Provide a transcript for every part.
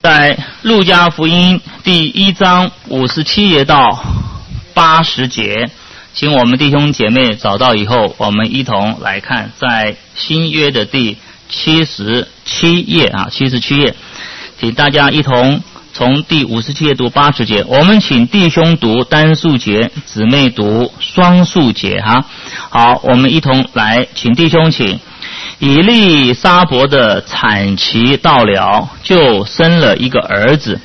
在路加福音第1章57页到80节，请我们弟兄姐妹找到以后，我们一同来看在新约的第77页77页，请大家一同从第57页读80节，我们请弟兄读单数节，姊妹读双数节哈。好，我们一同来，请弟兄请。以利沙伯的产期到了，就生了一个儿子。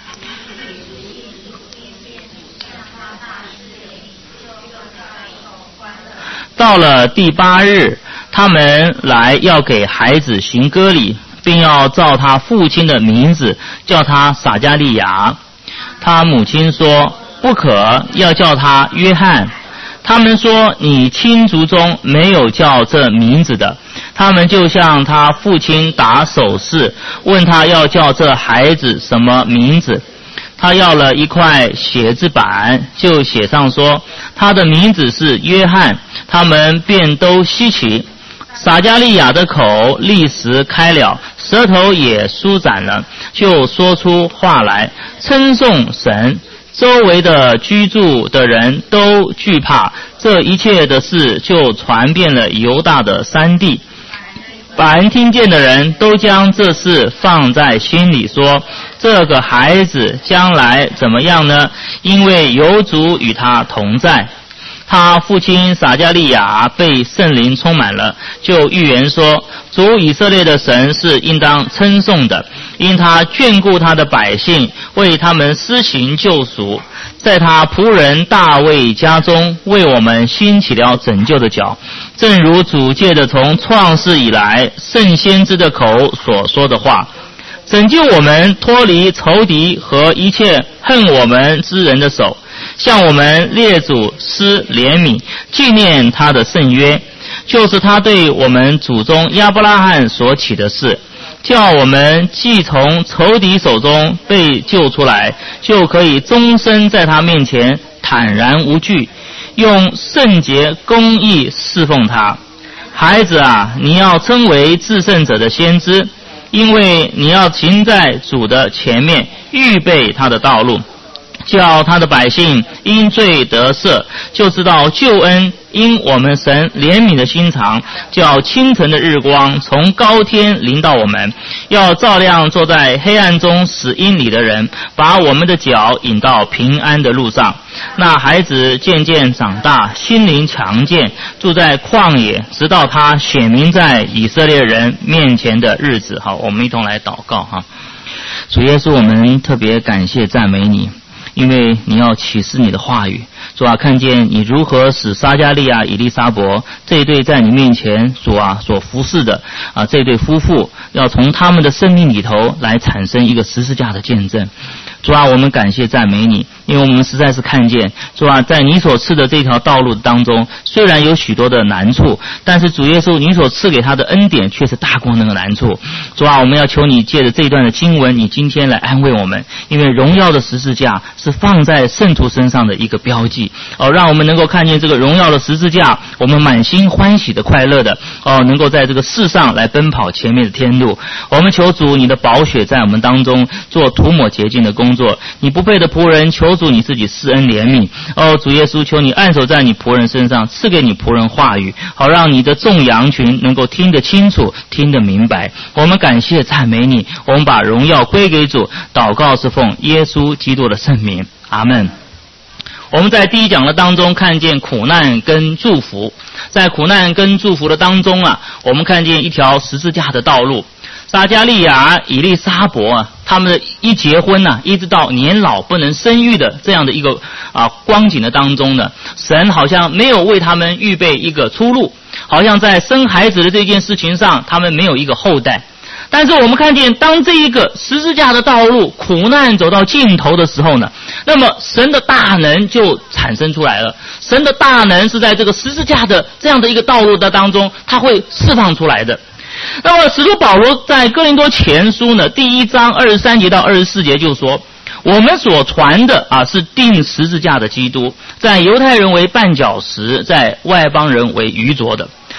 到了第8日，他们来要给孩子行割礼，并要照他父亲的名字叫他撒迦利亚。他母亲说不可，要叫他约翰。他们说你亲族中没有叫这名字的。他们就向他父亲打手势，问他要叫这孩子什么名字。他要了一块写字板，就写上说他的名字是约翰。他们便都稀奇。撒迦利亚的口立时开了，舌头也舒展了，就说出话来，称颂神。周围的居住的人都惧怕，这一切的事就传遍了犹大的山地。凡听见的人都将这事放在心里，说这个孩子将来怎么样呢？因为有主与他同在。他父亲撒迦利亚被圣灵充满了，就预言说主以色列的神是应当称颂的，因他眷顾他的百姓，为他们施行救赎，在他仆人大卫家中为我们兴起了拯救的脚，正如主借着从创世以来圣先知的口所说的话，拯救我们脱离仇敌和一切恨我们之人的手，向我们列祖施怜悯，纪念他的圣约，就是他对我们祖宗亚伯拉罕所起的事，叫我们既从仇敌手中被救出来，就可以终身在他面前坦然无惧，用圣洁公义侍奉他。孩子啊，你要称为至圣者的先知，因为你要行在主的前面，预备他的道路，叫他的百姓因罪得赦，就知道救恩因我们神怜悯的心肠，叫清晨的日光从高天临到我们，要照亮坐在黑暗中死荫里的人，把我们的脚引到平安的路上。那孩子渐渐长大，心灵强健，住在旷野，直到他显明在以色列人面前的日子。好，我们一同来祷告哈。主耶稣，我们特别感谢赞美你，因为你要启示你的话语。主啊，看见你如何使撒迦利亚、以利沙伯这一对在你面前主啊所服侍的这对夫妇，要从他们的生命里头来产生一个十字架的见证。主啊，我们感谢赞美你，因为我们实在是看见主啊，在你所赐的这条道路当中，虽然有许多的难处，但是主耶稣你所赐给他的恩典却是大过那个难处。主啊，我们要求你借着这一段的经文，你今天来安慰我们，因为荣耀的十字架是放在圣徒身上的一个标记让我们能够看见这个荣耀的十字架，我们满心欢喜的快乐的能够在这个世上来奔跑前面的天路。我们求主你的宝血在我们当中做涂抹洁净的工作，你不配的仆人，求主你自己施恩怜悯主耶稣，求你按手在你仆人身上，赐给你仆人话语，好让你的众羊群能够听得清楚，听得明白。我们感谢赞美你，我们把荣耀归给主，祷告是奉耶稣基督的圣名，阿们。我们在第一讲的当中看见苦难跟祝福，在苦难跟祝福的当中我们看见一条十字架的道路。撒迦利亚、以利沙伯他们的一结婚一直到年老不能生育的这样的一个光景的当中呢，神好像没有为他们预备一个出路，好像在生孩子的这件事情上他们没有一个后代。但是我们看见，当这一个十字架的道路苦难走到尽头的时候呢，那么神的大能就产生出来了。神的大能是在这个十字架的这样的一个道路的当中，它会释放出来的。那么使徒保罗在哥林多前书呢第1章23节到24节就说，我们所传的是钉十字架的基督，在犹太人为绊脚石，在外邦人为愚拙的。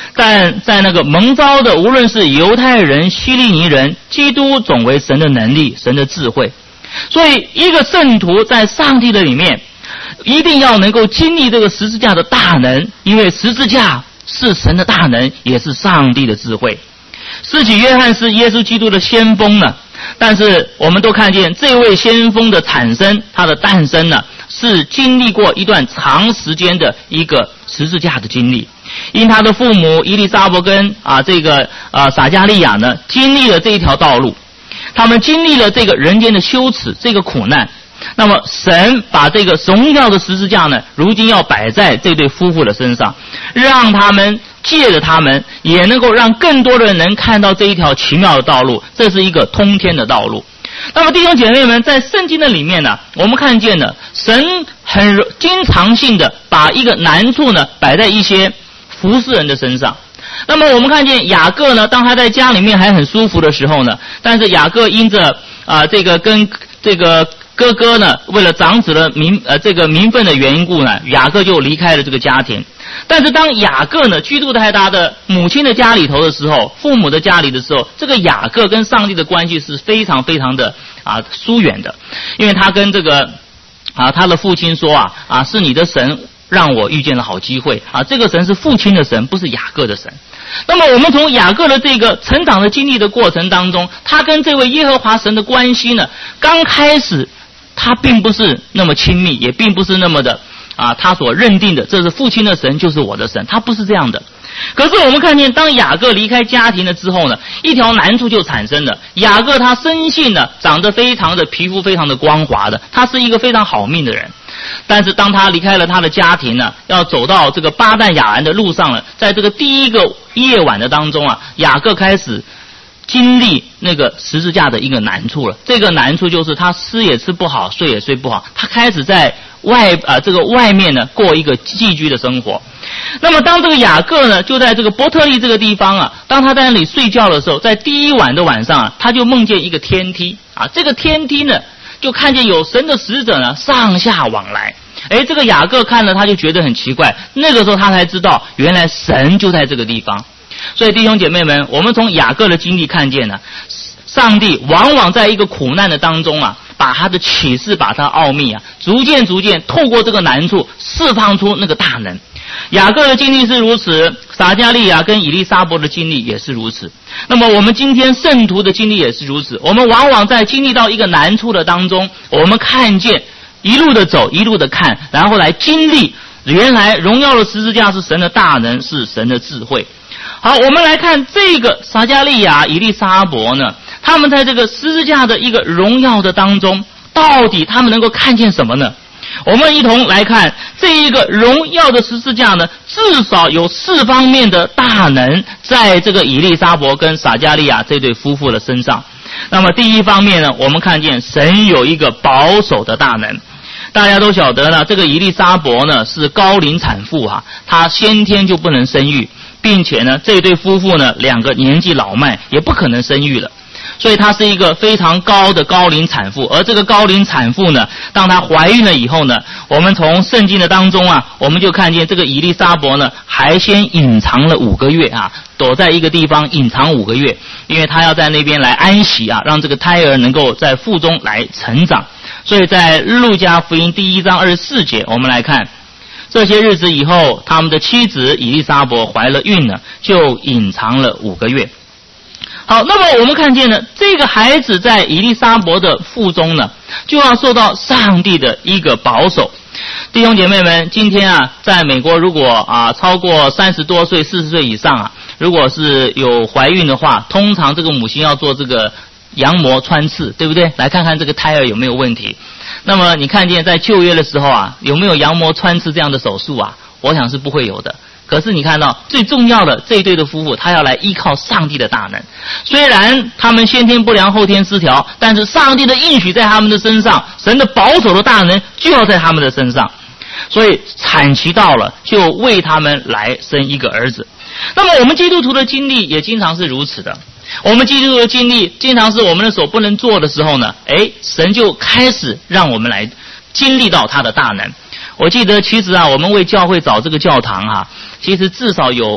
但在那个蒙召的，无论是犹太人、希利尼人，基督总为神的能力、神的智慧。所以一个圣徒在上帝的里面，一定要能够经历这个十字架的大能，因为十字架是神的大能，也是上帝的智慧。施洗约翰是耶稣基督的先锋呢，但是我们都看见这位先锋的产生，他的诞生呢，是经历过一段长时间的一个十字架的经历。因他的父母以利沙伯跟撒迦利亚呢，经历了这一条道路，他们经历了这个人间的羞耻，这个苦难。那么神把这个荣耀的十字架呢，如今要摆在这对夫妇的身上，让他们借着他们，也能够让更多的人能看到这一条奇妙的道路，这是一个通天的道路。那么弟兄姐妹们，在圣经的里面呢，我们看见了神很经常性的把一个难处呢摆在一些服侍人的身上。那么我们看见雅各呢，当他在家里面还很舒服的时候呢，但是雅各因着跟这个哥哥呢，为了长子的名分的缘故呢，雅各就离开了这个家庭。但是当雅各呢居住在他的母亲的家里头的时候，父母的家里的时候，这个雅各跟上帝的关系是非常非常的疏远的，因为他跟他的父亲说是你的神让我遇见了好机会这个神是父亲的神，不是雅各的神。那么我们从雅各的这个成长的经历的过程当中，他跟这位耶和华神的关系呢，刚开始他并不是那么亲密，也并不是那么的他所认定的这是父亲的神就是我的神，他不是这样的。可是我们看见当雅各离开家庭了之后呢，一条难处就产生了。雅各他生性呢长得非常的皮肤非常的光滑的，他是一个非常好命的人。但是当他离开了他的家庭呢，要走到这个巴旦亚兰的路上了，在这个第一个夜晚的当中雅各开始经历那个十字架的一个难处了。这个难处就是他吃也吃不好，睡也睡不好，他开始在外面呢过一个寄居的生活。那么当这个雅各呢就在这个伯特利这个地方当他在那里睡觉的时候，在第一晚的晚上他就梦见一个天梯这个天梯呢就看见有神的使者呢上下往来。这个雅各看了他就觉得很奇怪，那个时候他才知道原来神就在这个地方。所以弟兄姐妹们，我们从雅各的经历看见上帝往往在一个苦难的当中把他的启示，把他奥秘逐渐透过这个难处释放出那个大能。雅各的经历是如此，撒迦利亚跟以利沙伯的经历也是如此。那么我们今天圣徒的经历也是如此，我们往往在经历到一个难处的当中，我们看见一路的走，一路的看，然后来经历原来荣耀的十字架是神的大能，是神的智慧。好，我们来看这个撒迦利亚、以利沙伯呢，他们在这个十字架的一个荣耀的当中，到底他们能够看见什么呢？我们一同来看这一个荣耀的十字架呢，至少有4方面的大能在这个以利沙伯跟撒迦利亚这对夫妇的身上。那么第一方面呢，我们看见神有一个保守的大能。大家都晓得呢，这个以利沙伯呢是高龄产妇她先天就不能生育，并且呢这对夫妇呢2个年纪老迈，也不可能生育了。所以她是一个非常高的高龄产妇。而这个高龄产妇呢，当她怀孕了以后呢，我们从圣经的当中我们就看见这个以利沙伯呢还先隐藏了5个月躲在一个地方隐藏5个月，因为她要在那边来安息让这个胎儿能够在腹中来成长。所以在路加福音第1章24节，我们来看这些日子以后，他们的妻子以利沙伯怀了孕呢，就隐藏了5个月。好，那么我们看见呢，这个孩子在以利沙伯的腹中呢，就要受到上帝的一个保守。弟兄姐妹们，今天在美国如果超过30多岁、40岁以上如果是有怀孕的话，通常这个母亲要做这个羊膜穿刺，对不对？来看看这个胎儿有没有问题。那么你看见在旧约的时候有没有羊膜穿刺这样的手术我想是不会有的。可是你看到最重要的这一对的夫妇，他要来依靠上帝的大能。虽然他们先天不良后天失调，但是上帝的应许在他们的身上，神的保守的大能就要在他们的身上。所以产期到了，就为他们来生一个儿子。那么我们基督徒的经历也经常是如此的。我们基督徒的经历经常是我们的手不能做的时候呢，神就开始让我们来经历到他的大能。我记得其实我们为教会找这个教堂其实至少有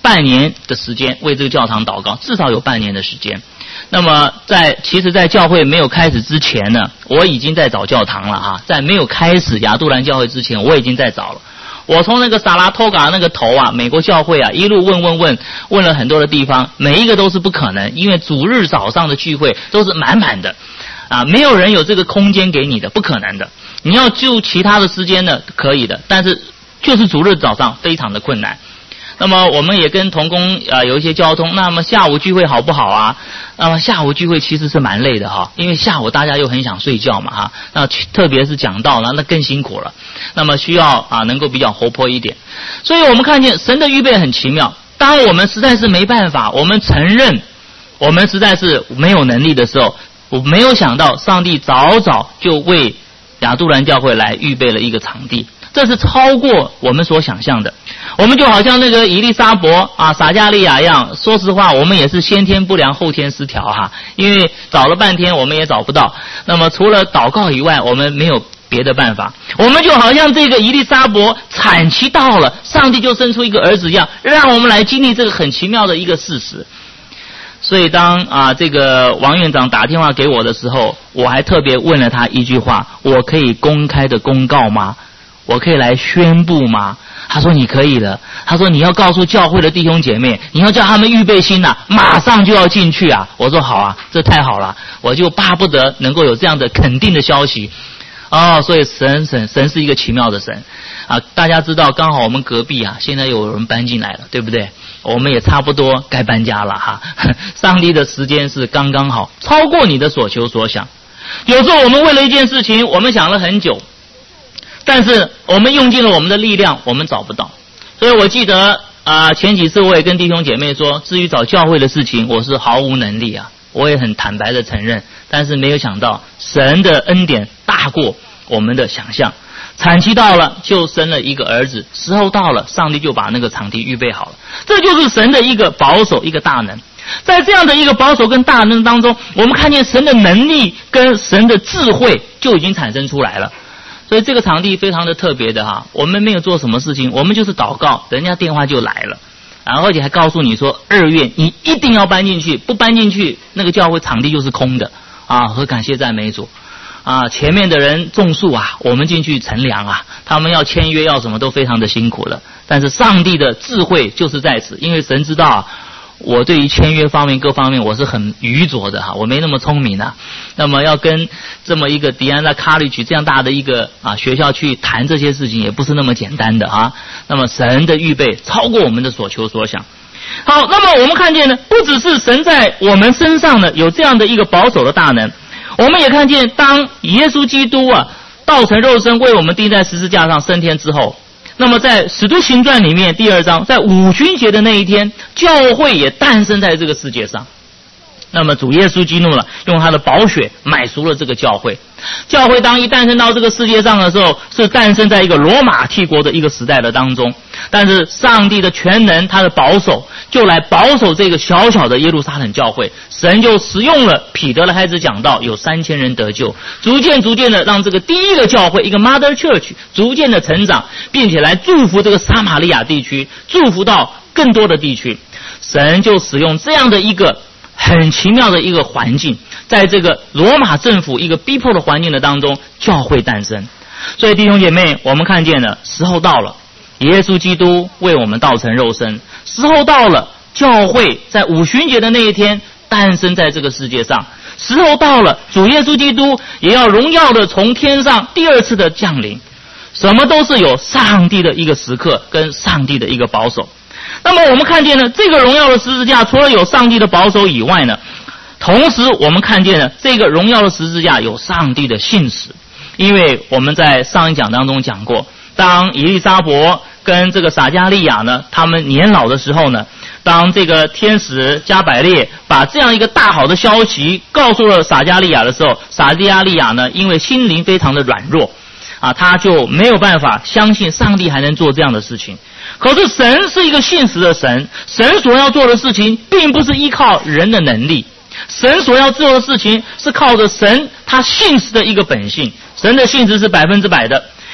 半年的时间为这个教堂祷告，至少有半年的时间。那么其实在教会没有开始之前呢，我已经在找教堂了哈，在没有开始亚杜兰教会之前，我已经在找了。我从那个萨拉托嘎那个头啊，美国教会啊，一路问了很多的地方，每一个都是不可能，因为主日早上的聚会都是满满的啊，没有人有这个空间给你的，不可能的。你要就其他的时间呢，可以的，但是就是主日早上非常的困难。那么我们也跟同工有一些交通，那么下午聚会好不好啊？那么下午聚会其实是蛮累的哈，因为下午大家又很想睡觉嘛哈，那特别是讲道呢，那更辛苦了。那么需要能够比较活泼一点。所以我们看见神的预备很奇妙。当我们实在是没办法，我们承认我们实在是没有能力的时候，我没有想到上帝早早就为亚杜兰教会来预备了一个场地。这是超过我们所想象的。我们就好像那个以利沙伯撒加利亚一样，说实话我们也是先天不良后天失调哈，因为找了半天我们也找不到。那么除了祷告以外，我们没有别的办法。我们就好像这个以利沙伯产期到了，上帝就生出一个儿子一样，让我们来经历这个很奇妙的一个事实。所以当这个王院长打电话给我的时候，我还特别问了他一句话：我可以公开的公告吗？我可以来宣布吗？他说你可以的。他说你要告诉教会的弟兄姐妹，你要叫他们预备心马上就要进去啊。我说好啊，这太好了，我就巴不得能够有这样的肯定的消息。所以神是一个奇妙的神大家知道，刚好我们隔壁现在有人搬进来了，对不对？我们也差不多该搬家了哈。上帝的时间是刚刚好，超过你的所求所想。有时候我们为了一件事情，我们想了很久，但是我们用尽了我们的力量，我们找不到。所以我记得前几次我也跟弟兄姐妹说，至于找教会的事情，我是毫无能力我也很坦白的承认。但是没有想到神的恩典大过我们的想象，产期到了就生了一个儿子，时候到了上帝就把那个场地预备好了。这就是神的一个保守，一个大能。在这样的一个保守跟大能当中，我们看见神的能力跟神的智慧就已经产生出来了。所以这个场地非常的特别的我们没有做什么事情，我们就是祷告，人家电话就来了，而且还告诉你说2月你一定要搬进去，不搬进去那个教会场地就是空的和感谢赞美主前面的人种树我们进去乘凉他们要签约要什么都非常的辛苦了。但是上帝的智慧就是在此，因为神知道我对于签约方面各方面我是很愚拙的我没那么聪明那么要跟这么一个迪安娜 College 这样大的一个学校去谈这些事情也不是那么简单的那么神的预备超过我们的所求所想。好，那么我们看见呢，不只是神在我们身上呢有这样的一个保守的大能，我们也看见当耶稣基督道成肉身为我们钉在十字架上升天之后，那么在使徒行传里面第2章，在五旬节的那一天，教会也诞生在这个世界上。那么主耶稣基督用他的宝血买赎了这个教会。教会当一诞生到这个世界上的时候，是诞生在一个罗马帝国的一个时代的当中。但是上帝的全能，他的保守，就来保守这个小小的耶路撒冷教会。神就使用了彼得的孩子讲道，有3000人得救，逐渐的让这个第一个教会，一个 Mother Church 逐渐的成长，并且来祝福这个撒玛利亚地区，祝福到更多的地区。神就使用这样的一个很奇妙的一个环境，在这个罗马政府一个逼迫的环境的当中，教会诞生。所以弟兄姐妹，我们看见了时候到了，耶稣基督为我们道成肉身，时候到了，教会在五旬节的那一天诞生在这个世界上，时候到了，主耶稣基督也要荣耀的从天上第2次的降临。什么都是有上帝的一个时刻跟上帝的一个保守。那么我们看见呢，这个荣耀的十字架除了有上帝的保守以外呢，同时我们看见呢，这个荣耀的十字架有上帝的信实。因为我们在上一讲当中讲过，当以利沙伯跟这个撒加利亚呢，他们年老的时候呢，当这个天使加百列把这样一个大好的消息告诉了撒加利亚的时候，撒加利亚呢，因为心灵非常的软弱他就没有办法相信上帝还能做这样的事情。可是神是一个信实的神，神所要做的事情并不是依靠人的能力，神所要做的事情是靠着神他信实的一个本性。神的信实是100%的，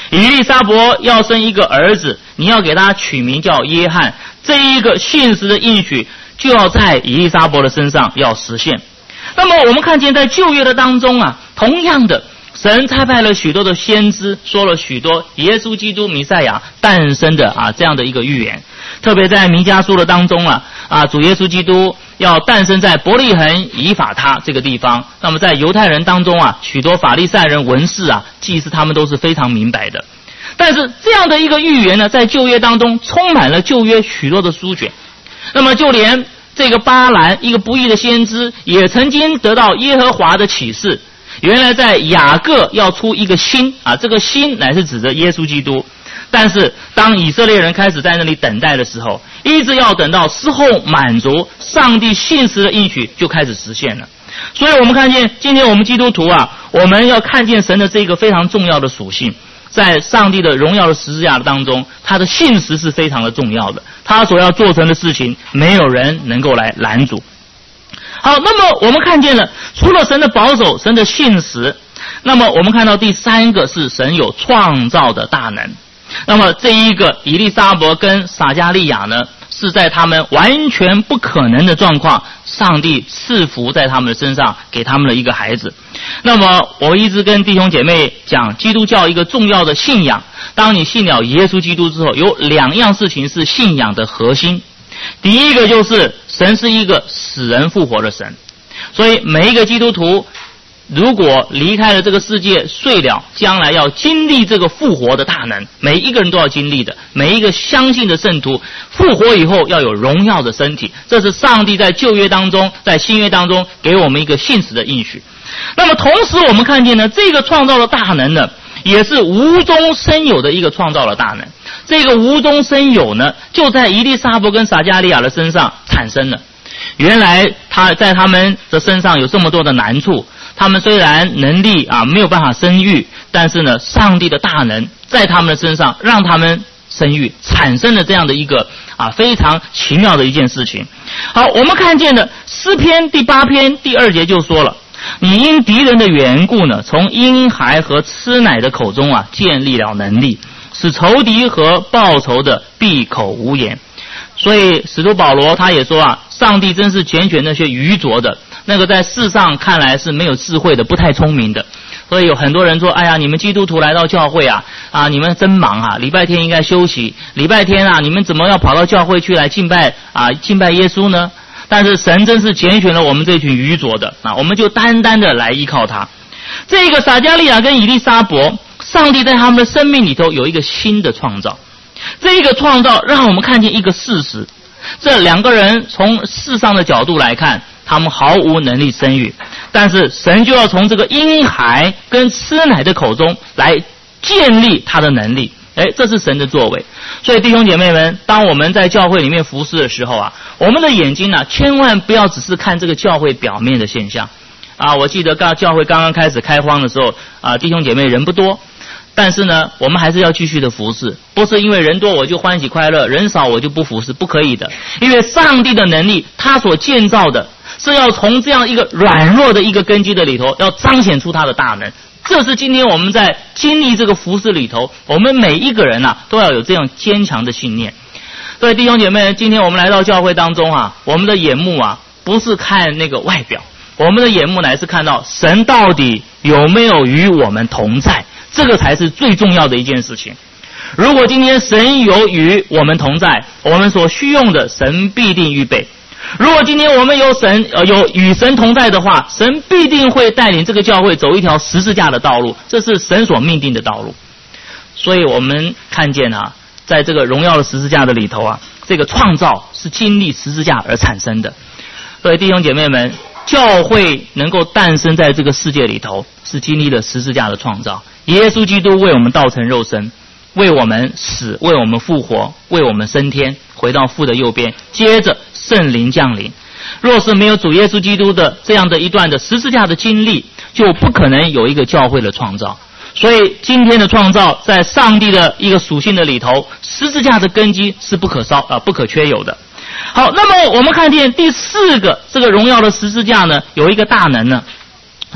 以利沙伯要生一个儿子，你要给他取名叫约翰，这一个信实的应许就要在以利沙伯的身上要实现。那么我们看见在旧约的当中啊，同样的神差派了许多的先知，说了许多耶稣基督弥赛亚诞生的这样的一个预言。特别在弥迦书的当中主耶稣基督要诞生在伯利恒以法他这个地方。那么在犹太人当中许多法利赛人文士祭司他们都是非常明白的。但是这样的一个预言呢，在旧约当中充满了旧约许多的书卷。那么就连这个巴兰一个不义的先知也曾经得到耶和华的启示，原来在雅各要出一个星这个星乃是指着耶稣基督。但是当以色列人开始在那里等待的时候，一直要等到时候满足，上帝信实的应许就开始实现了。所以我们看见今天我们基督徒我们要看见神的这个非常重要的属性，在上帝的荣耀的十字架当中，他的信实是非常的重要的，他所要做成的事情没有人能够来拦阻。好，那么我们看见了除了神的保守，神的信实，那么我们看到第三个是神有创造的大能。那么这一个以利沙伯跟撒迦利亚呢，是在他们完全不可能的状况，上帝赐福在他们的身上，给他们了一个孩子。那么我一直跟弟兄姐妹讲，基督教一个重要的信仰，当你信了耶稣基督之后，有两样事情是信仰的核心。第一个就是神是一个死人复活的神，所以每一个基督徒如果离开了这个世界睡了，将来要经历这个复活的大能，每一个人都要经历的。每一个相信的圣徒复活以后要有荣耀的身体，这是上帝在旧约当中，在新约当中给我们一个信实的应许。那么同时我们看见呢，这个创造的大能呢，也是无中生有的一个创造的大能。这个无中生有呢，就在以利沙伯跟撒迦利亚的身上产生了。原来在他们的身上有这么多的难处，他们虽然能力没有办法生育，但是呢，上帝的大能在他们的身上让他们生育，产生了这样的一个非常奇妙的一件事情。好，我们看见的诗篇第8篇第2节就说了，你因敌人的缘故呢，从婴孩和吃奶的口中建立了能力，使仇敌和报仇的闭口无言。所以使徒保罗他也说上帝真是拣选那些愚拙的，那个在世上看来是没有智慧的，不太聪明的。所以有很多人说，哎呀，你们基督徒来到教会你们真忙礼拜天应该休息，礼拜天你们怎么要跑到教会去来敬拜敬拜耶稣呢？但是神真是拣选了我们这群愚拙的我们就单单的来依靠他。这个撒迦利亚跟以利沙伯，上帝在他们的生命里头有一个新的创造。这个创造让我们看见一个事实，这两个人从世上的角度来看，他们毫无能力生育，但是神就要从这个婴孩跟吃奶的口中来建立他的能力。这是神的作为。所以弟兄姐妹们，当我们在教会里面服侍的时候我们的眼睛千万不要只是看这个教会表面的现象我记得教会刚刚开始开荒的时候弟兄姐妹人不多，但是呢，我们还是要继续的服侍，不是因为人多我就欢喜快乐，人少我就不服侍，不可以的。因为上帝的能力，他所建造的是要从这样一个软弱的一个根基的里头，要彰显出他的大能。这是今天我们在经历这个服侍里头，我们每一个人都要有这样坚强的信念。所以弟兄姐妹，今天我们来到教会当中我们的眼目不是看那个外表，我们的眼目乃是看到神到底有没有与我们同在，这个才是最重要的一件事情。如果今天神有与我们同在，我们所需用的神必定预备。如果今天我们有与神同在的话，神必定会带领这个教会走一条十字架的道路，这是神所命定的道路。所以我们看见在这个荣耀的十字架的里头这个创造是经历十字架而产生的。所以弟兄姐妹们，教会能够诞生在这个世界里头，是经历了十字架的创造。耶稣基督为我们道成肉身，为我们死，为我们复活，为我们升天，回到父的右边，接着圣灵降临。若是没有主耶稣基督的这样的一段的十字架的经历，就不可能有一个教会的创造。所以今天的创造在上帝的一个属性的里头，十字架的根基是不可缺有的。好，那么我们看见第4个这个荣耀的十字架呢，有一个大能呢，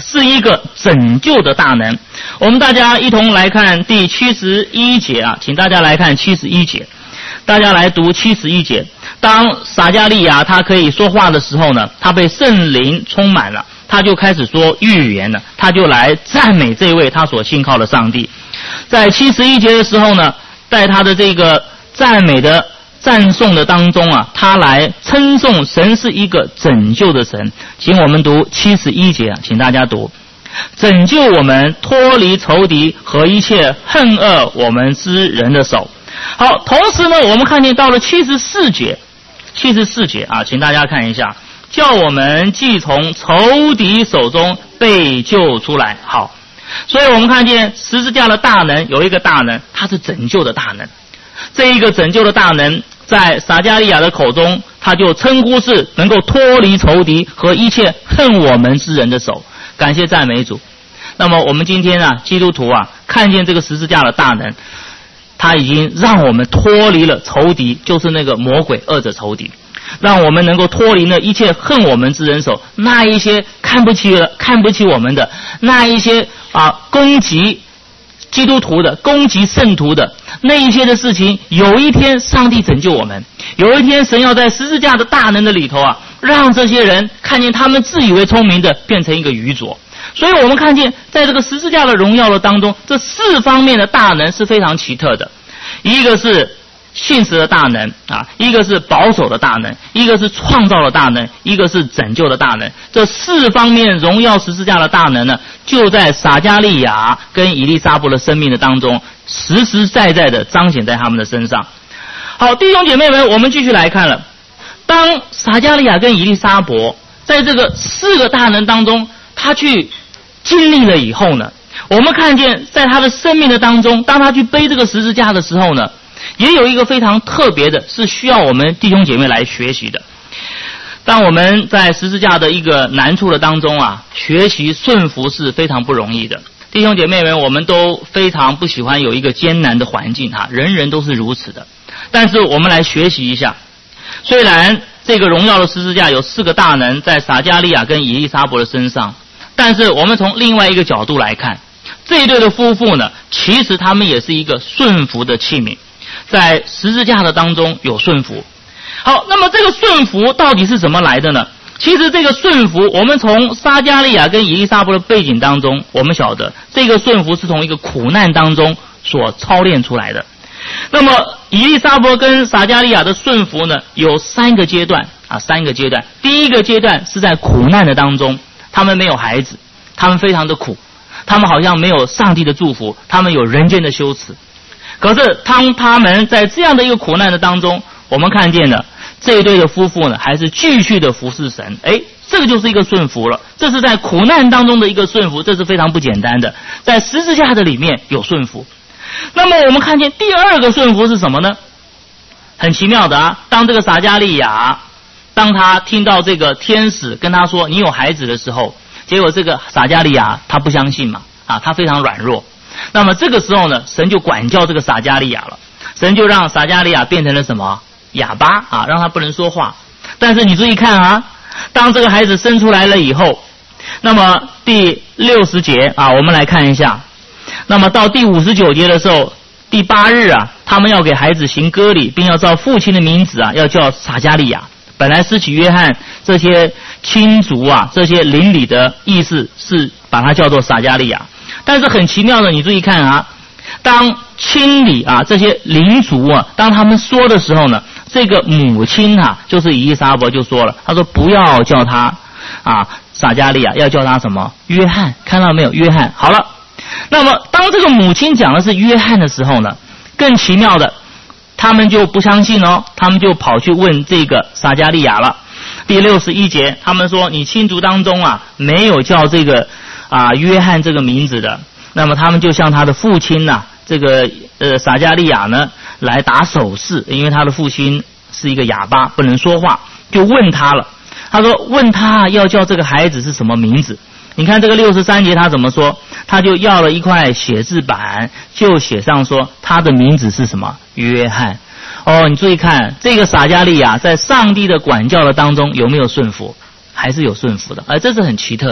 是一个拯救的大能。我们大家一同来看第71节啊，请大家来看71节，大家来读71节。当撒迦利亚他可以说话的时候呢，他被圣灵充满了，他就开始说预言了，他就来赞美这位他所信靠的上帝。在71节的时候呢，在他的这个赞美的赞颂的当中啊，他来称颂神是一个拯救的神。请我们读71节啊，请大家读：拯救我们脱离仇敌和一切恨恶我们之人的手。好，同时呢，我们看见到了74节啊，请大家看一下，叫我们既从仇敌手中被救出来。好，所以我们看见十字架的大能，有一个大能，它是拯救的大能。这一个拯救的大能，在撒迦利亚的口中，他就称呼是能够脱离仇敌和一切恨我们之人的手。感谢赞美主。那么我们今天啊，基督徒啊，看见这个十字架的大能，他已经让我们脱离了仇敌，就是那个魔鬼恶者仇敌，让我们能够脱离了一切恨我们之人手，那一些看不起我们的，那一些攻击基督徒的，攻击圣徒的那一些的事情，有一天上帝拯救我们，有一天神要在十字架的大能的里头啊，让这些人看见他们自以为聪明的变成一个愚拙。所以我们看见在这个十字架的荣耀的当中，这4方面的大能是非常奇特的。一个是信实的大能啊，一个是保守的大能，一个是创造的大能，一个是拯救的大能。这4方面荣耀十字架的大能呢，就在撒迦利亚跟以利沙伯的生命的当中实实在在的彰显在他们的身上。好，弟兄姐妹们，我们继续来看了。当撒迦利亚跟以利沙伯在这个4个大能当中，他去经历了以后呢，我们看见在他的生命的当中，当他去背这个十字架的时候呢，也有一个非常特别的，是需要我们弟兄姐妹来学习的。当我们在十字架的一个难处的当中啊，学习顺服是非常不容易的。弟兄姐妹们，我们都非常不喜欢有一个艰难的环境哈，人人都是如此的。但是我们来学习一下，虽然这个荣耀的十字架有4个大能在撒迦利亚跟以利沙伯的身上，但是我们从另外一个角度来看，这一对的夫妇呢，其实他们也是一个顺服的器皿，在十字架的当中有顺服。好，那么这个顺服到底是怎么来的呢？其实这个顺服，我们从撒迦利亚跟以利沙伯的背景当中，我们晓得这个顺服是从一个苦难当中所操练出来的。那么以利沙伯跟撒迦利亚的顺服呢，有3个阶段啊，3个阶段。第一个阶段是在苦难的当中，他们没有孩子，他们非常的苦，他们好像没有上帝的祝福，他们有人间的羞耻。可是当他们在这样的一个苦难的当中，我们看见了这一对的夫妇呢，还是继续的服侍神。这个就是一个顺服了，这是在苦难当中的一个顺服，这是非常不简单的，在十字架的里面有顺服。那么我们看见第2个顺服是什么呢？很奇妙的啊，当这个撒迦利亚，当他听到这个天使跟他说你有孩子的时候，结果这个撒迦利亚他不相信嘛，他非常软弱。那么这个时候呢，神就管教这个撒迦利亚了，神就让撒迦利亚变成了什么？哑巴啊，让他不能说话。但是你注意看啊，当这个孩子生出来了以后，那么第60节啊，我们来看一下。那么到第59节的时候，第8日啊，他们要给孩子行割礼，并要照父亲的名字啊，要叫撒迦利亚。本来施洗约翰这些亲族啊，这些邻里的意思是把它叫做撒迦利亚。但是很奇妙的，你注意看啊，当亲里啊这些邻族啊，当他们说的时候呢，这个母亲啊，就是以利沙伯就说了，他说不要叫他撒迦利亚，要叫他什么？约翰。看到没有？约翰。好了，那么当这个母亲讲的是约翰的时候呢，更奇妙的，他们就不相信哦，他们就跑去问这个撒迦利亚了。第61节，他们说你亲族当中啊没有叫这个约翰这个名字的。那么他们就向他的父亲呐，这个撒迦利亚呢来打手势，因为他的父亲是一个哑巴，不能说话，就问他了。他说问他要叫这个孩子是什么名字。你看这个63节他怎么说？他就要了一块写字板，就写上说他的名字是什么？约翰。你注意看这个撒迦利亚在上帝的管教的当中有没有顺服？还是有顺服的，这是很奇特的。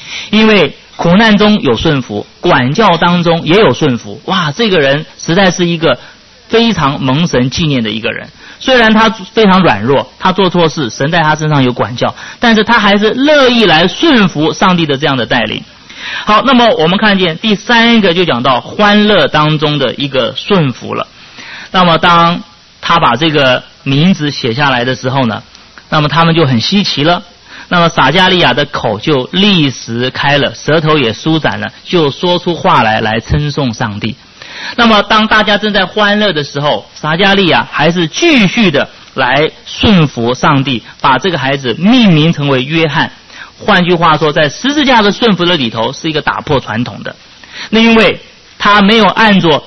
因为苦难中有顺服，管教当中也有顺服。哇，这个人实在是一个非常蒙神纪念的一个人。虽然他非常软弱，他做错事，神在他身上有管教，但是他还是乐意来顺服上帝的这样的带领。好，那么我们看见第三个就讲到欢乐当中的一个顺服了。那么当他把这个名字写下来的时候呢，那么他们就很稀奇了。那么撒迦利亚的口就立时开了，舌头也舒展了，就说出话来称颂上帝。那么当大家正在欢乐的时候，撒迦利亚还是继续的来顺服上帝，把这个孩子命名成为约翰。换句话说，在十字架的顺服的里头是一个打破传统的。那因为他没有按着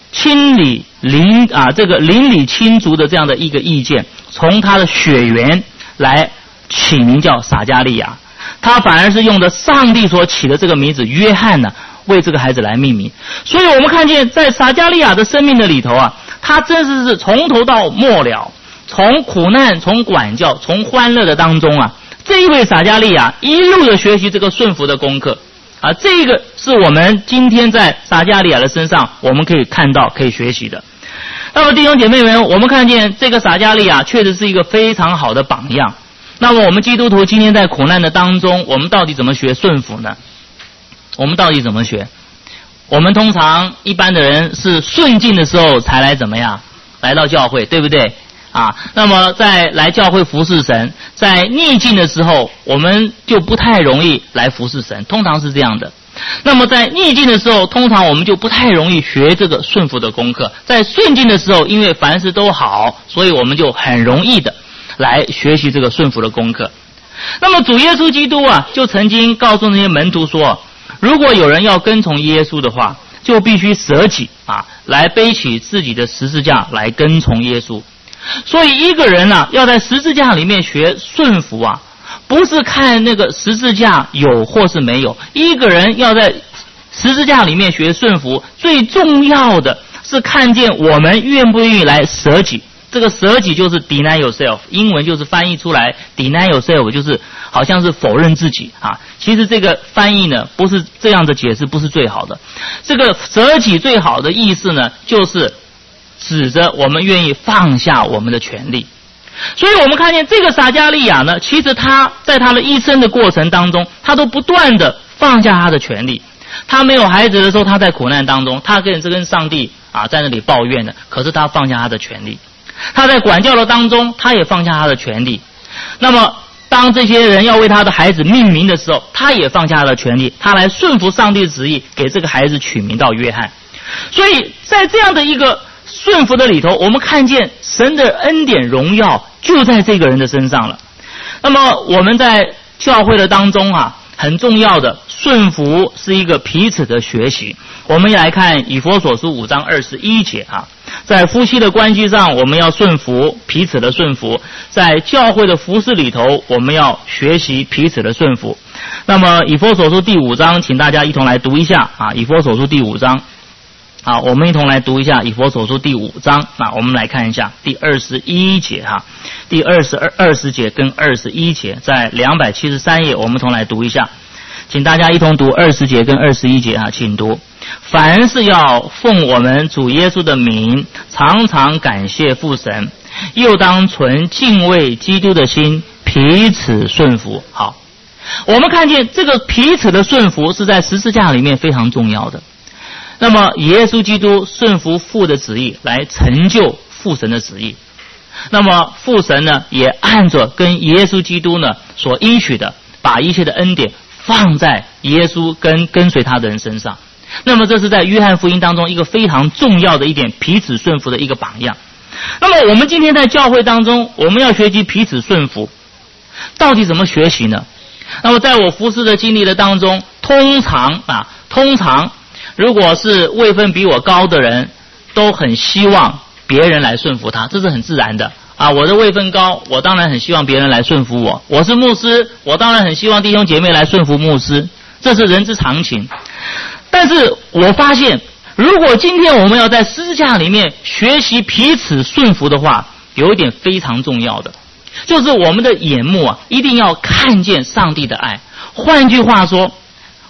这个邻里亲族的这样的一个意见，从他的血缘来起名叫撒迦利亚，他反而是用的上帝所起的这个名字约翰呢，为这个孩子来命名。所以我们看见在撒迦利亚的生命的里头啊，他真是从头到末了，从苦难，从管教，从欢乐的当中啊，这一位撒迦利亚一路的学习这个顺服的功课啊，这个是我们今天在撒迦利亚的身上我们可以看到可以学习的。那么弟兄姐妹们，我们看见这个撒迦利亚确实是一个非常好的榜样。那么我们基督徒今天在苦难的当中，我们到底怎么学顺服呢？我们到底怎么学？我们通常一般的人是顺境的时候才来怎么样来到教会，对不对啊？那么在来教会服侍神，在逆境的时候我们就不太容易来服侍神，通常是这样的。那么在逆境的时候，通常我们就不太容易学这个顺服的功课。在顺境的时候，因为凡事都好，所以我们就很容易的来学习这个顺服的功课。那么主耶稣基督啊，就曾经告诉那些门徒说，如果有人要跟从耶稣的话，就必须舍己啊，来背起自己的十字架来跟从耶稣。所以一个人啊，要在十字架里面学顺服啊，不是看那个十字架有或是没有，一个人要在十字架里面学顺服，最重要的是看见我们愿不愿意来舍己。这个舍己就是 deny yourself， 英文就是翻译出来 deny yourself 就是好像是否认自己啊。其实这个翻译呢，不是这样的解释，不是最好的。这个舍己最好的意思呢，就是指着我们愿意放下我们的权利。所以我们看见这个撒迦利亚呢，其实他在他的一生的过程当中，他都不断的放下他的权利。他没有孩子的时候，他在苦难当中，他跟上帝啊在那里抱怨的，可是他放下他的权利。他在管教的当中，他也放下他的权利。那么当这些人要为他的孩子命名的时候，他也放下他的权利，他来顺服上帝的旨意，给这个孩子取名到约翰。所以在这样的一个顺服的里头，我们看见神的恩典荣耀就在这个人的身上了。那么我们在教会的当中啊，很重要的顺服是一个彼此的学习。我们来看以弗所书5章21节啊，在夫妻的关系上我们要顺服，彼此的顺服。在教会的服事里头，我们要学习彼此的顺服。那么以弗所书第5章，请大家一同来读一下啊，以弗所书第5章。好，我们一同来读一下以弗所书第5章。我们来看一下第21节哈，第20节跟21节，在273页，我们同来读一下。请大家一同读20节跟21节啊，请读。凡是要奉我们主耶稣的名，常常感谢父神，又当存敬畏基督的心，彼此顺服。好，我们看见这个彼此的顺服是在十字架里面非常重要的。那么耶稣基督顺服父的旨意，来成就父神的旨意。那么父神呢，也按着跟耶稣基督呢所应许的，把一切的恩典放在耶稣跟随他的人身上。那么这是在约翰福音当中一个非常重要的一点，彼此顺服的一个榜样。那么我们今天在教会当中，我们要学习彼此顺服，到底怎么学习呢？那么在我服事的经历的当中，通常如果是位分比我高的人，都很希望别人来顺服他，这是很自然的啊。我的位分高，我当然很希望别人来顺服我。我是牧师，我当然很希望弟兄姐妹来顺服牧师，这是人之常情。但是我发现，如果今天我们要在十字架里面学习彼此顺服的话，有一点非常重要的，就是我们的眼目啊，一定要看见上帝的爱。换句话说，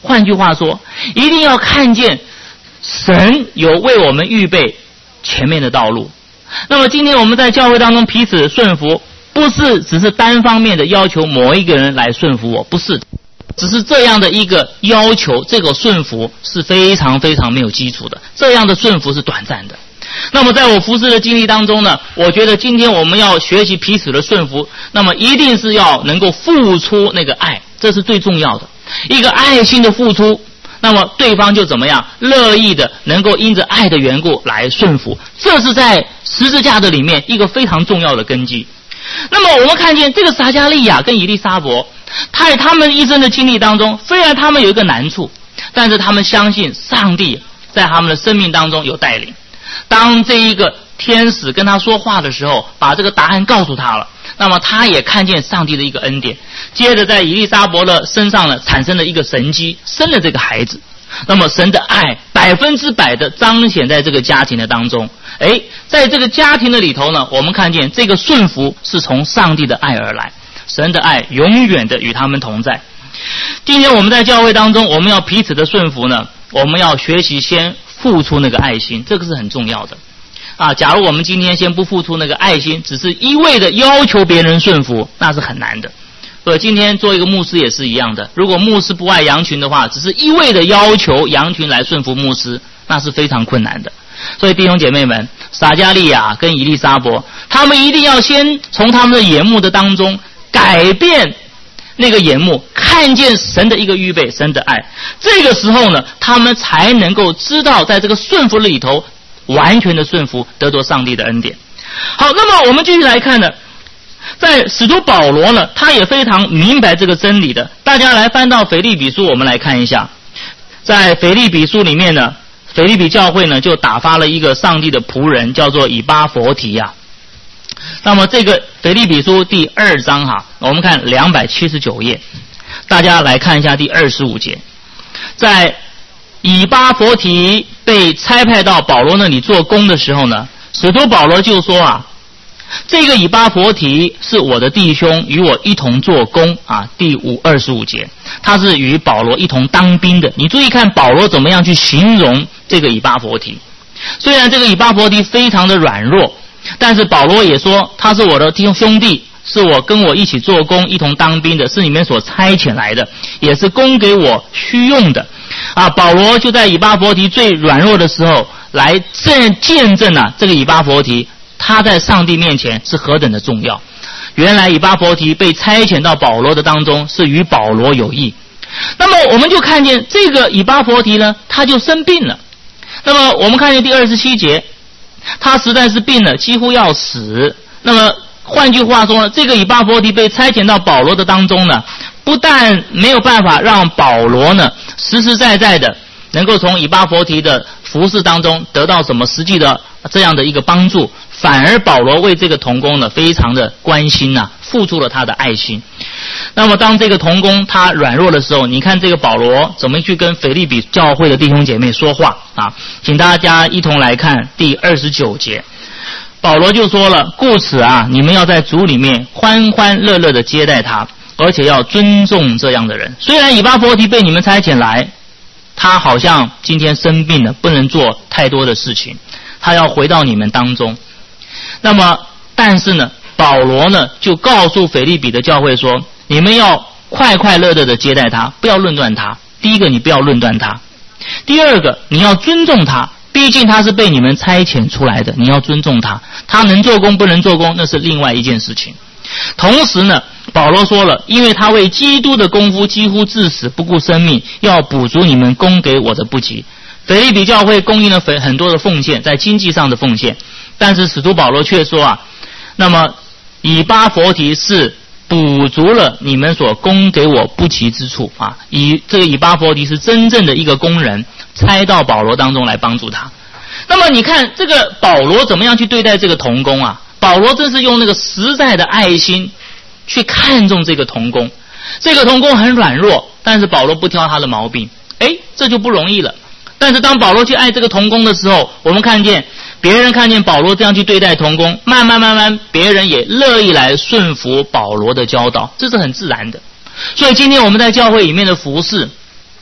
换句话说，一定要看见神有为我们预备前面的道路。那么今天我们在教会当中彼此顺服，不是只是单方面的要求某一个人来顺服我，不是，只是这样的一个要求，这个顺服是非常非常没有基础的，这样的顺服是短暂的。那么在我服事的经历当中呢，我觉得今天我们要学习彼此的顺服，那么一定是要能够付出那个爱，这是最重要的，一个爱心的付出，那么对方就怎么样乐意的能够因着爱的缘故来顺服，这是在十字架的里面一个非常重要的根基。那么我们看见这个撒迦利亚跟以利沙伯，在他们一生的经历当中，虽然他们有一个难处，但是他们相信上帝在他们的生命当中有带领。当这一个天使跟他说话的时候，把这个答案告诉他了，那么他也看见上帝的一个恩典，接着在以利沙伯的身上呢产生了一个神迹，生了这个孩子。那么神的爱100%的彰显在这个家庭的当中。在这个家庭的里头呢，我们看见这个顺服是从上帝的爱而来，神的爱永远的与他们同在。今天我们在教会当中，我们要彼此的顺服呢，我们要学习先付出那个爱心，这个是很重要的假如我们今天先不付出那个爱心，只是一味的要求别人顺服，那是很难的。所以今天做一个牧师也是一样的，如果牧师不爱羊群的话，只是一味的要求羊群来顺服牧师，那是非常困难的。所以弟兄姐妹们，撒迦利亚跟以利沙伯，他们一定要先从他们的眼目的当中改变那个眼目，看见神的一个预备，神的爱。这个时候呢，他们才能够知道在这个顺服里头完全的顺服，得着上帝的恩典。好，那么我们继续来看呢，在使徒保罗呢，他也非常明白这个真理的。大家来翻到腓立比书，我们来看一下，在腓立比书里面呢，腓立比教会呢就打发了一个上帝的仆人，叫做以巴弗提啊。那么这个腓立比书第2章我们看279页，大家来看一下第25节。在以巴弗提被差派到保罗那里做工的时候呢，使徒保罗就说这个以巴弗提是我的弟兄，与我一同做工第25节，他是与保罗一同当兵的。你注意看保罗怎么样去形容这个以巴弗提。虽然这个以巴弗提非常的软弱，但是保罗也说他是我的兄弟，是我跟我一起做工一同当兵的，是你们所差遣来的，也是供给我需用的保罗就在以巴弗提最软弱的时候来见证这个以巴弗提他在上帝面前是何等的重要。原来以巴弗提被差遣到保罗的当中，是与保罗有益。那么我们就看见这个以巴弗提呢，他就生病了。那么我们看见第27节，他实在是病了，几乎要死。那么换句话说呢，这个以巴弗提被差遣到保罗的当中呢，不但没有办法让保罗呢实实在在的能够从以巴弗提的服事当中得到什么实际的这样的一个帮助，反而保罗为这个同工呢非常的关心付出了他的爱心。那么当这个同工他软弱的时候，你看这个保罗怎么去跟腓立比教会的弟兄姐妹说话请大家一同来看第29节。保罗就说了，故此你们要在主里面欢欢乐乐的接待他，而且要尊重这样的人。虽然以巴弗提被你们差遣来，他好像今天生病了，不能做太多的事情，他要回到你们当中。那么但是呢，保罗呢就告诉腓立比的教会说，你们要快快乐乐的接待他，不要论断他。第一个，你不要论断他；第二个，你要尊重他，毕竟他是被你们差遣出来的，你要尊重他。他能做工不能做工，那是另外一件事情。同时呢，保罗说了，因为他为基督的功夫几乎至死，不顾生命，要补足你们供给我的不及。腓立比教会供应了很多的奉献，在经济上的奉献，但是使徒保罗却说那么以巴弗提是补足了你们所供给我不齐之处这个以巴弗提是真正的一个工人，差到保罗当中来帮助他。那么你看这个保罗怎么样去对待这个同工保罗真是用那个实在的爱心去看重这个同工。这个同工很软弱，但是保罗不挑他的毛病，这就不容易了。但是当保罗去爱这个同工的时候，我们看见别人看见保罗这样去对待同工，慢慢别人也乐意来顺服保罗的教导，这是很自然的。所以今天我们在教会里面的服事，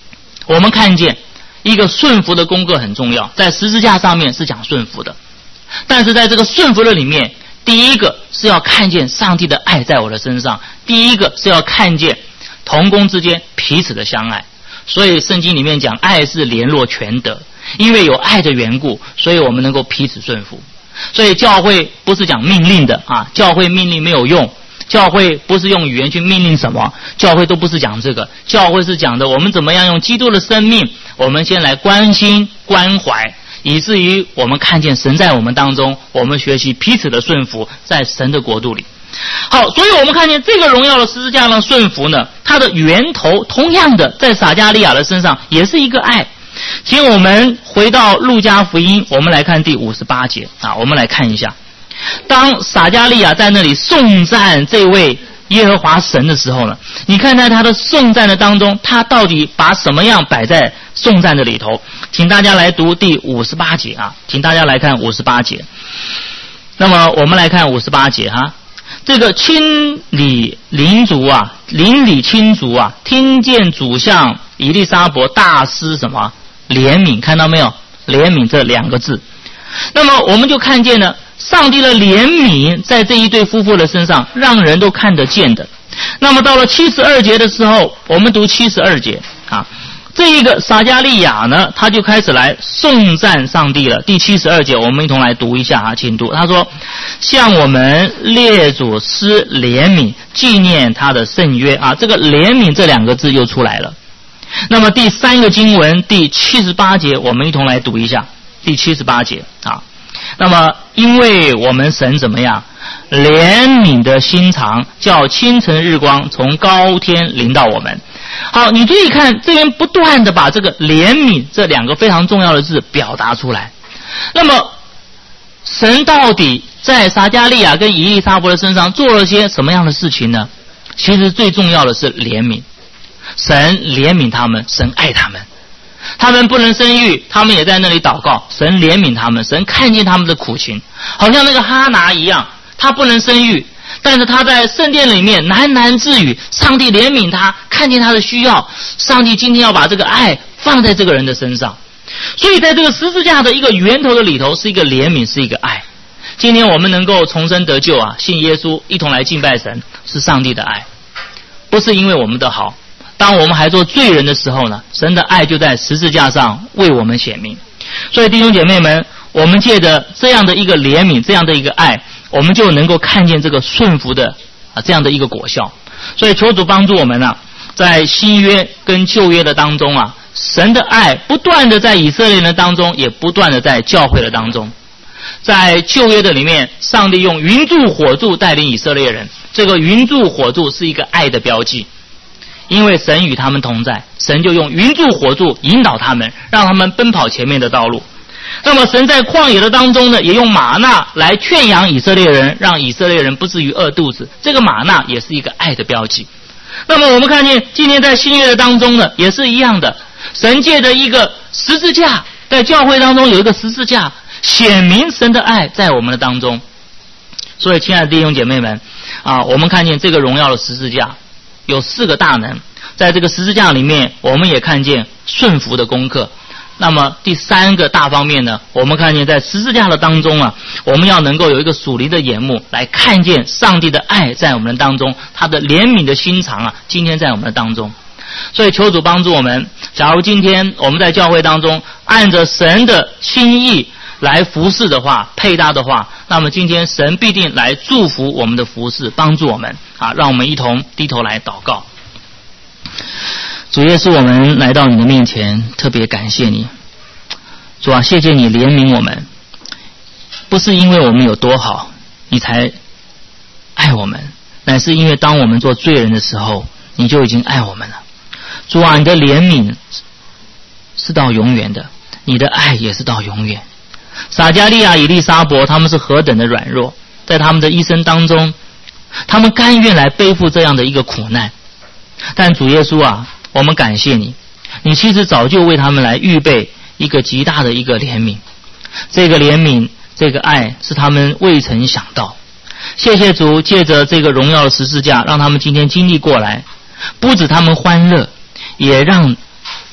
我们看见一个顺服的功课很重要，在十字架上面是讲顺服的，但是在这个顺服的里面，第一个是要看见上帝的爱在我的身上，第一个是要看见同工之间彼此的相爱。所以圣经里面讲爱是联络全德，因为有爱的缘故，所以我们能够彼此顺服。所以教会不是讲命令的啊，教会命令没有用，教会不是用语言去命令什么，教会都不是讲这个，教会是讲的我们怎么样用基督的生命，我们先来关心关怀，以至于我们看见神在我们当中，我们学习彼此的顺服，在神的国度里。好，所以我们看见这个荣耀的十字架上顺服呢，它的源头同样的在撒迦利亚的身上也是一个爱。请我们回到路加福音，我们来看第58节啊，我们来看一下，当撒迦利亚在那里颂赞这位耶和华神的时候呢，你看在他的颂赞的当中，他到底把什么样摆在颂赞的里头？请大家来读第58节啊，请大家来看58节。那么我们来看58节哈，这个亲里邻族啊，邻里亲族啊，听见主向以利沙伯大施什么怜悯，看到没有？怜悯这两个字。那么我们就看见了上帝的怜悯在这一对夫妇的身上，让人都看得见的。那么到了72节的时候，我们读72节啊，这一个撒迦利亚呢，他就开始来颂赞上帝了。第72节我们一同来读一下啊，请读。他说：向我们列祖施怜悯，纪念他的圣约啊，这个怜悯这两个字又出来了。那么第三个经文第78节我们一同来读一下，第78节啊。那么因为我们神怎么样？怜悯的心肠，叫清晨日光从高天临到我们。好，你注意看这边不断的把这个怜悯这两个非常重要的字表达出来。那么神到底在撒迦利亚跟以利沙伯的身上做了些什么样的事情呢？其实最重要的是怜悯。神怜悯他们，神爱他们，他们不能生育，他们也在那里祷告，神怜悯他们，神看见他们的苦情，好像那个哈拿一样，他不能生育，但是他在圣殿里面喃喃自语，上帝怜悯他，看见他的需要，上帝今天要把这个爱放在这个人的身上。所以在这个十字架的一个源头的里头，是一个怜悯，是一个爱。今天我们能够重生得救啊，信耶稣一同来敬拜神，是上帝的爱，不是因为我们的好。当我们还做罪人的时候呢，神的爱就在十字架上为我们显明。所以弟兄姐妹们，我们借着这样的一个怜悯，这样的一个爱，我们就能够看见这个顺服的这样的一个果效。所以求主帮助我们啊，在新约跟旧约的当中啊，神的爱不断的在以色列人当中，也不断的在教会的当中。在旧约的里面，上帝用云柱火柱带领以色列人，这个云柱火柱是一个爱的标记，因为神与他们同在，神就用云柱火柱引导他们，让他们奔跑前面的道路。那么神在旷野的当中呢，也用玛纳来劝养以色列人，让以色列人不至于饿肚子，这个玛纳也是一个爱的标记。那么我们看见今天在新约的当中呢，也是一样的，神借着一个十字架，在教会当中有一个十字架，显明神的爱在我们的当中。所以亲爱的弟兄姐妹们啊，我们看见这个荣耀的十字架有4个大能，在这个十字架里面，我们也看见顺服的功课。那么第3个大方面呢，我们看见在十字架的当中啊，我们要能够有一个属灵的眼目来看见上帝的爱在我们的当中，他的怜悯的心肠啊，今天在我们的当中。所以求主帮助我们，假如今天我们在教会当中按着神的心意来服侍的话，配搭的话，那么今天神必定来祝福我们的服侍，帮助我们啊！让我们一同低头来祷告。主耶稣，我们来到你的面前，特别感谢你。主啊，谢谢你怜悯我们，不是因为我们有多好你才爱我们，乃是因为当我们做罪人的时候，你就已经爱我们了。主啊，你的怜悯是到永远的，你的爱也是到永远。撒迦利亚、以利沙伯他们是何等的软弱，在他们的一生当中，他们甘愿来背负这样的一个苦难。但主耶稣啊，我们感谢你，你其实早就为他们来预备一个极大的一个怜悯，这个怜悯，这个爱是他们未曾想到。谢谢主，借着这个荣耀的十字架，让他们今天经历过来，不止他们欢乐，也让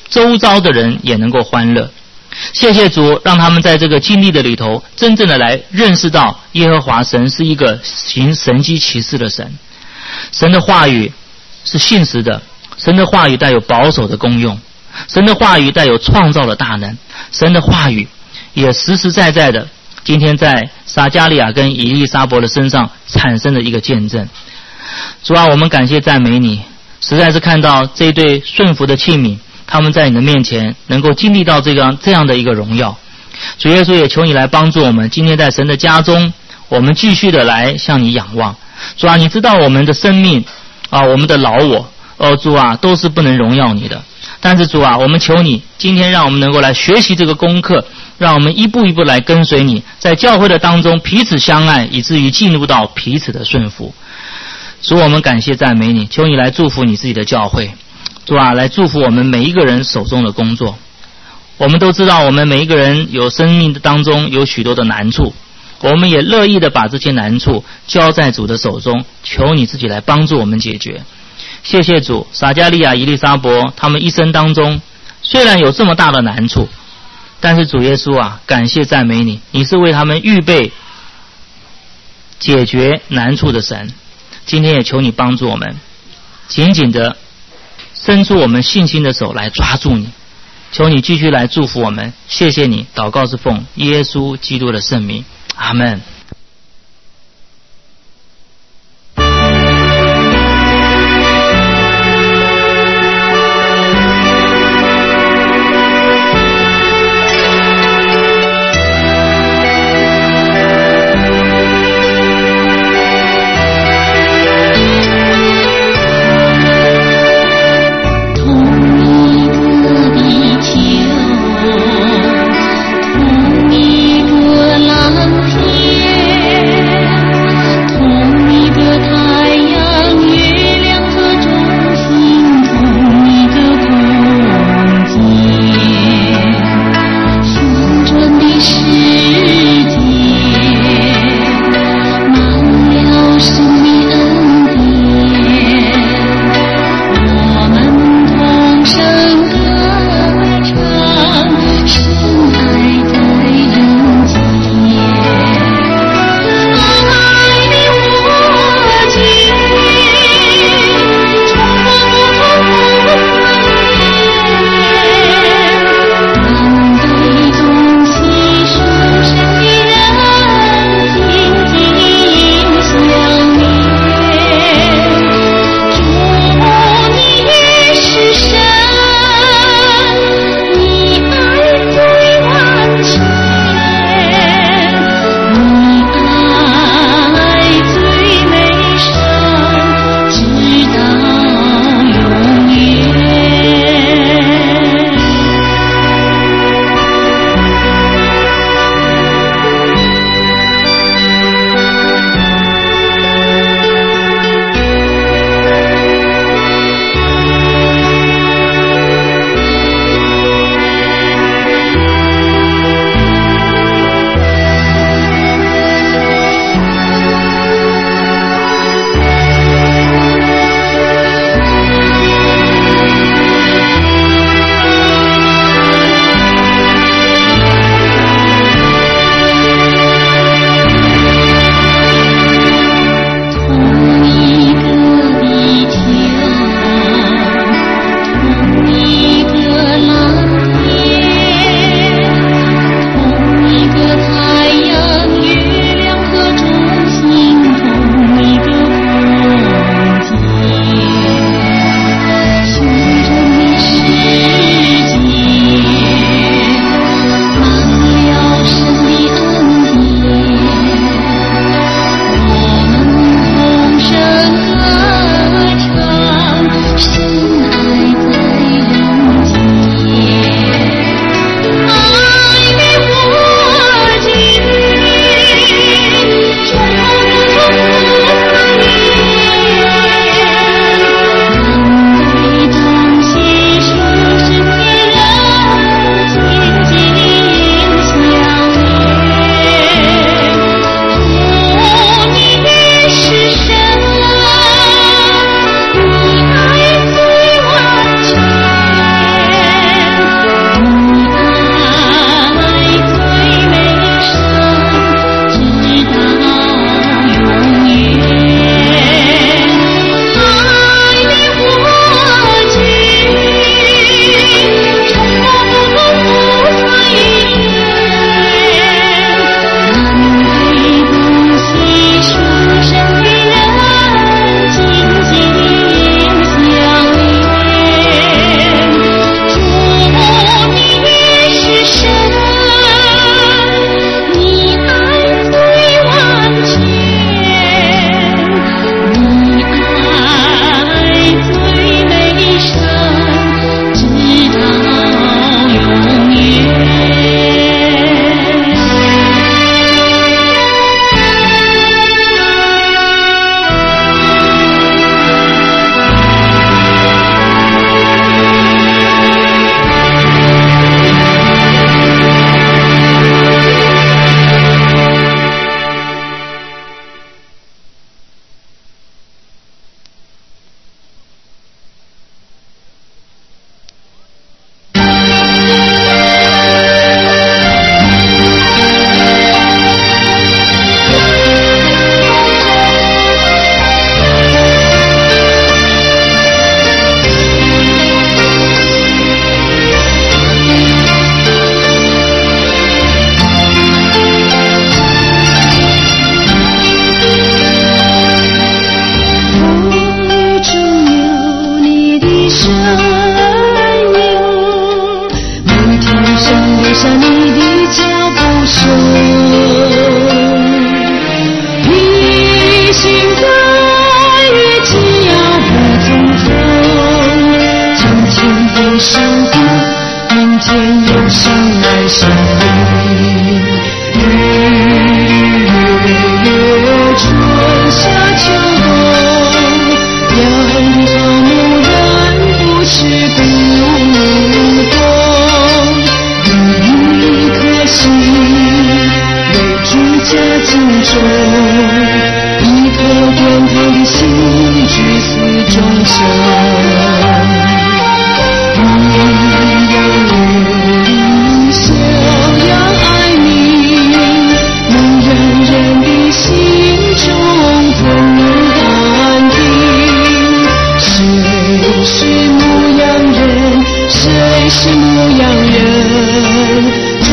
周遭的人也能够欢乐。谢谢主，让他们在这个经历的里头，真正的来认识到耶和华神是一个行神迹奇事的神。神的话语是信实的，神的话语带有保守的功用，神的话语带有创造的大能，神的话语也实实在在的今天在撒迦利亚跟以利沙伯的身上产生了一个见证。主啊，我们感谢赞美你，实在是看到这一对顺服的器皿，他们在你的面前能够经历到这样的一个荣耀。主耶稣也求你来帮助我们，今天在神的家中，我们继续的来向你仰望。主啊，你知道我们的生命啊，我们的老我，主啊，都是不能荣耀你的。但是主啊，我们求你今天让我们能够来学习这个功课，让我们一步一步来跟随你，在教会的当中彼此相爱，以至于进入到彼此的顺服。主，我们感谢赞美你，求你来祝福你自己的教会。主啊，来祝福我们每一个人手中的工作。我们都知道我们每一个人有生命的当中有许多的难处，我们也乐意的把这些难处交在主的手中，求你自己来帮助我们解决。谢谢主，撒迦利亚、以利沙伯他们一生当中虽然有这么大的难处，但是主耶稣啊，感谢赞美你，你是为他们预备解决难处的神。今天也求你帮助我们，紧紧的伸出我们信心的手来抓住你，求你继续来祝福我们。谢谢你，祷告是奉耶稣基督的圣名，阿们。 同一个蓝天。 上来生命，春夏秋冬，杨桃木然不是古董，一颗心为主家敬重，一颗滚烫的心至死忠诚。是牧羊人，主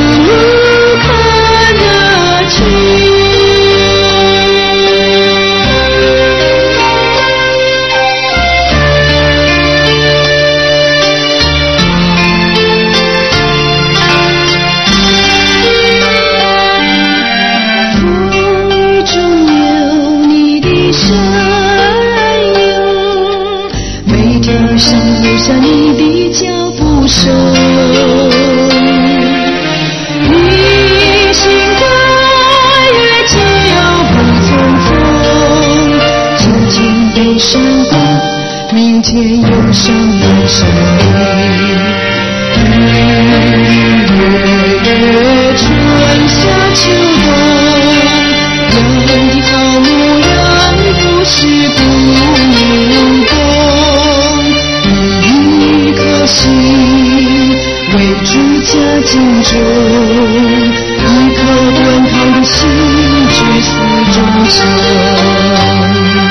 看得清。风雨中有你的身影，每条路上留下你的脚步声，你心在月就要不匆匆，静静悲伤的明天涌上了生命。春夏秋冬，杨的桃木然不是古董，一颗心为主家敬重，一颗滚烫的心至死忠诚。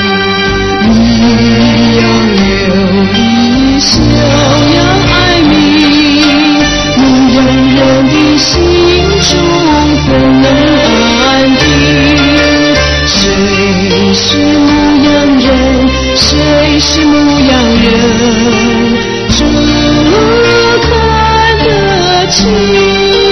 你要留意逍遥爱民，牧羊人的心中怎能安定？谁是牧羊人？谁是牧羊人？主看得清。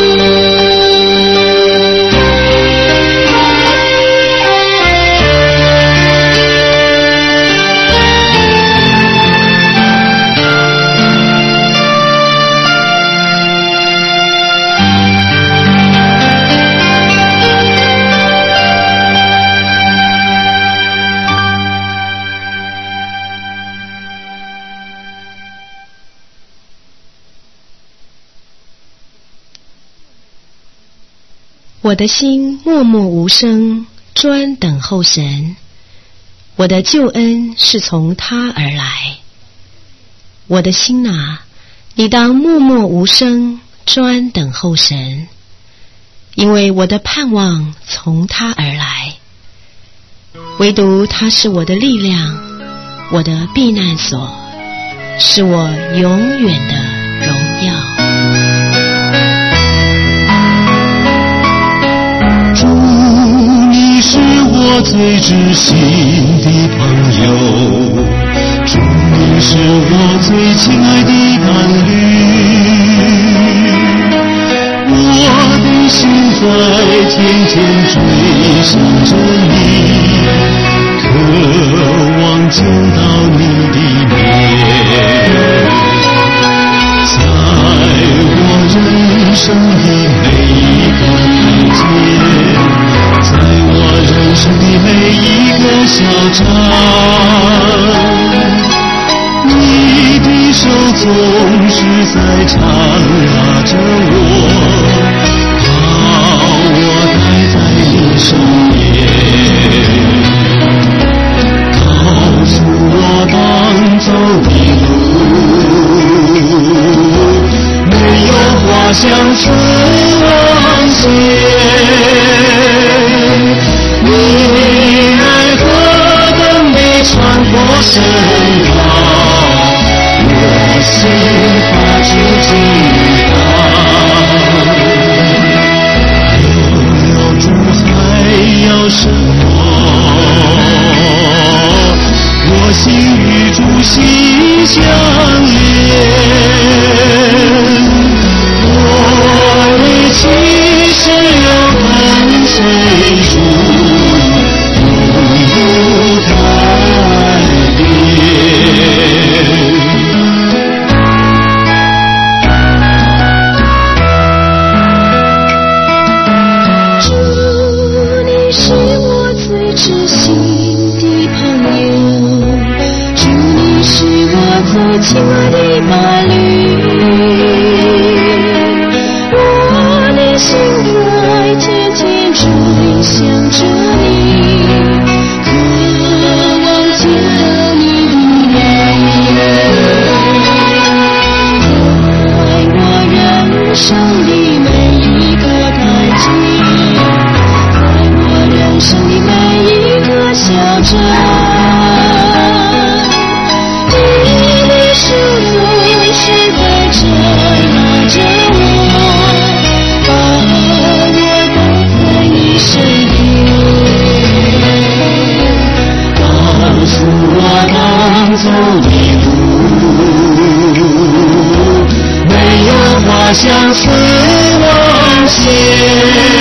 我的心默默无声，专等候神。我的救恩是从他而来。我的心啊，你当默默无声，专等候神，因为我的盼望从他而来。唯独他是我的力量，我的避难所，是我永远的荣耀。 主，你是我最知心的朋友，主，你是我最亲爱的伴侣，我的心在天天追想着你，渴望见到你的面，在我人生的每一个台阶，在我人生的每一个小站，你的手总是在缠拉着我，把我带在你身边，告诉我当走的路，没有花香自往前。你爱何等地穿过深海，我心发出惊叹。 知心的朋友，主你是我最亲爱的伴侣，我的心在天天追想着你，渴望见到你的面。在我人生的每一个代际，在我人生的每一个小镇，你的手总是在缠绕着我，把我抱在你身边，告诉我当走的路，没有花香似往昔。